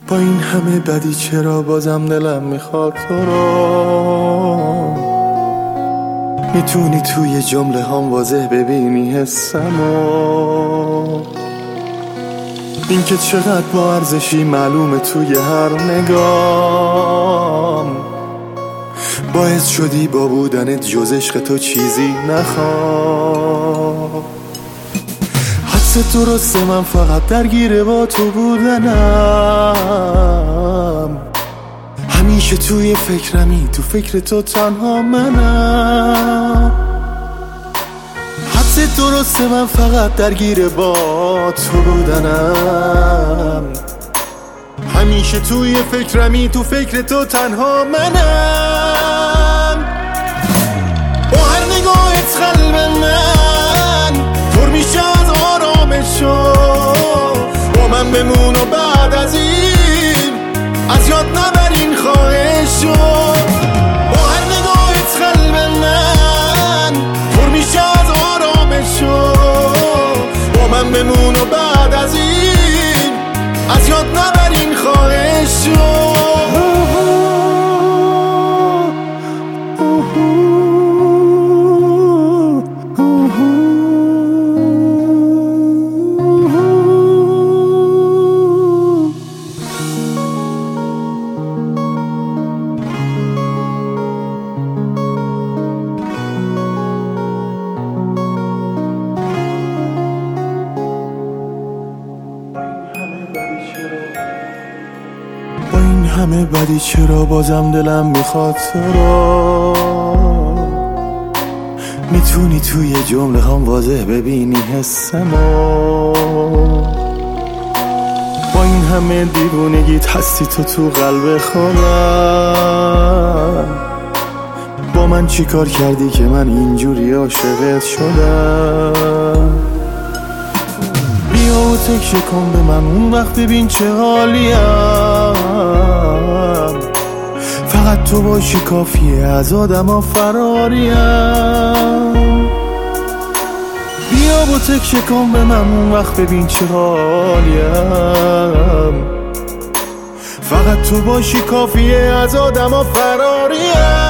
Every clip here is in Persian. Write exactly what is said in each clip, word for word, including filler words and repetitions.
با این همه بدی چرا بازم دلم میخواد تو رو؟ میتونی توی جمله هم واضح ببینی حسمو، این که چقدر با ارزشی معلومه توی هر نگام. باعث شدی با بودنت جز عشق تو چیزی نخوام. حدس درسته من فقط درگیره با تو بودنم، همیشه توی فکرمی، تو فکر تو تنها منم. حدس درسته من فقط درگیره با تو بودنم، همیشه توی فکرمی، تو فکر تو تنها منم. با هر نگاهت قلب من پر میشه از آرامشو، با من بمون و بعد از این از یاد نبرین خواهشو. با هر نگاهت قلب من پر میشه از آرامشو، با من بمون و بعد از این از یاد نبرین خواهشو. با این همه بدی چرا بازم دلم میخواد تو رو؟ میتونی توی جمله هم واضح ببینی حسمو، با این همه دیوونگیت هستی تو تو قلب خودم. با من چی کار کردی که من اینجوری عاشقت شدم؟ بیا و تکیه کن به من اون وقت ببین چه حالیم، فقط تو باشی کافیه از آدم ها فراریم. بیا و تکیه کن به من اون وقت ببین چه حالیم، فقط تو باشی کافیه از آدم ها فراریم.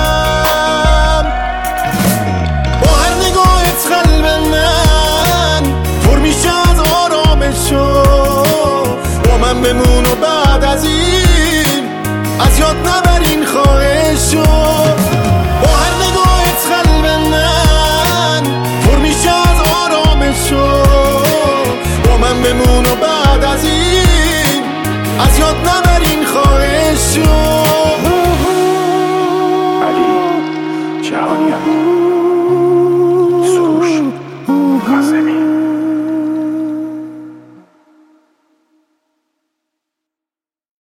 با هر نگاهت قلب من پر میشه از آرامشو، با من بمون و بعد از این از یاد نبرین خواهشو. با هر نگاهت قلب من پر میشه از آرامشو، با من بمون و بعد از این از یاد نبرین خواهشو. علی جهانیان، سروش کاظمی.